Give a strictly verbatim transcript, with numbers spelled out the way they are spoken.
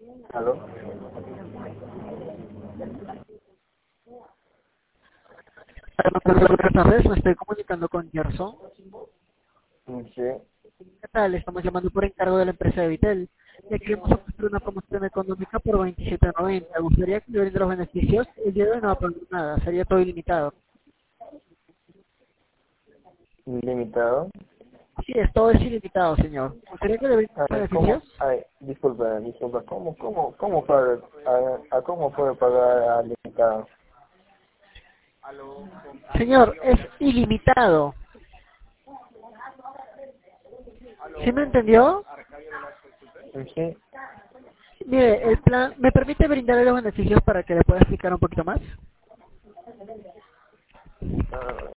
¿Aló? Buenas tardes, me estoy comunicando con Gerson. Sí. ¿Qué tal? Estamos llamando por encargo de la empresa de Vitel. Le queremos ofrecer una promoción económica por veintisiete noventa. ¿Gustaría que le brinde los beneficios? El día de hoy no va a pagar nada, sería todo ilimitado. Limitado. Sí, es todo es ilimitado, señor. ¿Gustaría que le brinde A los ver, ¿cómo? beneficios? Ay, disculpa, disculpa. ¿Cómo, cómo, cómo paga, a, a cómo puede pagar a limitado? Señor, es ilimitado. ¿Sí me entendió? Sí. Mire, el plan, ¿me permite brindarle los beneficios para que le pueda explicar un poquito más? Ah,